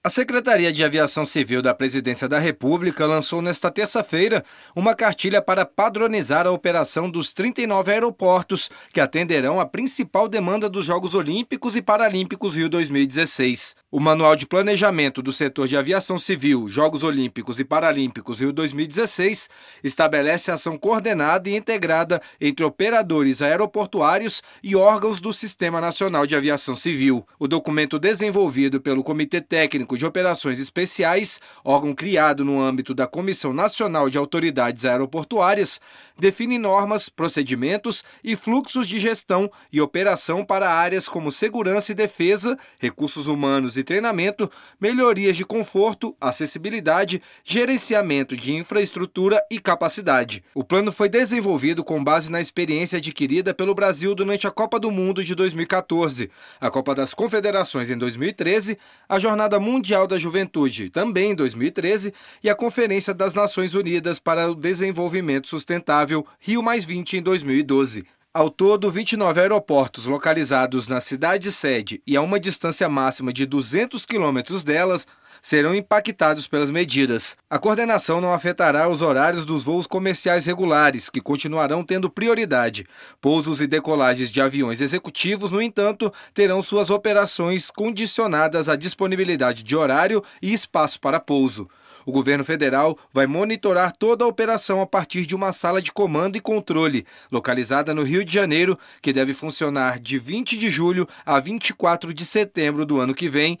A Secretaria de Aviação Civil da Presidência da República lançou nesta terça-feira uma cartilha para padronizar a operação dos 39 aeroportos que atenderão a principal demanda dos Jogos Olímpicos e Paralímpicos Rio 2016. O Manual de Planejamento do Setor de Aviação Civil, Jogos Olímpicos e Paralímpicos Rio 2016 estabelece ação coordenada e integrada entre operadores aeroportuários e órgãos do Sistema Nacional de Aviação Civil. O documento desenvolvido pelo Comitê Técnico de Operações Especiais, órgão criado no âmbito da Comissão Nacional de Autoridades Aeroportuárias, define normas, procedimentos e fluxos de gestão e operação para áreas como segurança e defesa, recursos humanos e treinamento, melhorias de conforto, acessibilidade, gerenciamento de infraestrutura e capacidade. O plano foi desenvolvido com base na experiência adquirida pelo Brasil durante a Copa do Mundo de 2014, a Copa das Confederações em 2013, a Jornada Mundial da Juventude, também em 2013, e a Conferência das Nações Unidas para o Desenvolvimento Sustentável, Rio+20, em 2012. Ao todo, 29 aeroportos localizados na cidade-sede e a uma distância máxima de 200 quilômetros delas serão impactados pelas medidas. A coordenação não afetará os horários dos voos comerciais regulares, que continuarão tendo prioridade. Pousos e decolagens de aviões executivos, no entanto, terão suas operações condicionadas à disponibilidade de horário e espaço para pouso. O governo federal vai monitorar toda a operação a partir de uma sala de comando e controle, localizada no Rio de Janeiro, que deve funcionar de 20 de julho a 24 de setembro do ano que vem,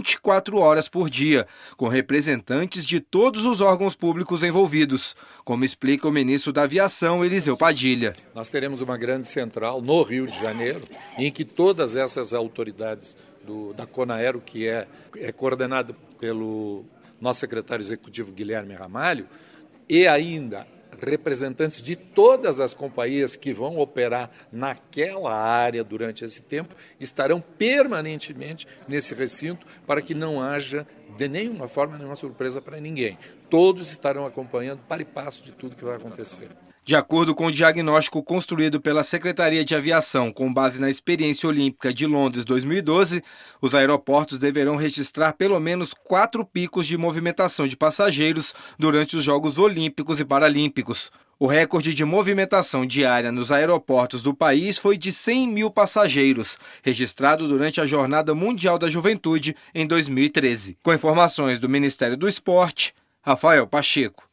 24 horas por dia, com representantes de todos os órgãos públicos envolvidos, como explica o ministro da Aviação, Eliseu Padilha. Nós teremos uma grande central no Rio de Janeiro, em que todas essas autoridades da Conaero, que é coordenado pelo nosso secretário executivo Guilherme Ramalho, e ainda representantes de todas as companhias que vão operar naquela área durante esse tempo, estarão permanentemente nesse recinto para que não haja de nenhuma forma nenhuma surpresa para ninguém. Todos estarão acompanhando para e passo de tudo que vai acontecer. De acordo com o diagnóstico construído pela Secretaria de Aviação com base na experiência olímpica de Londres 2012, os aeroportos deverão registrar pelo menos 4 picos de movimentação de passageiros durante os Jogos Olímpicos e Paralímpicos. O recorde de movimentação diária nos aeroportos do país foi de 100 mil passageiros, registrado durante a Jornada Mundial da Juventude em 2013. Com informações do Ministério do Esporte, Rafael Pacheco.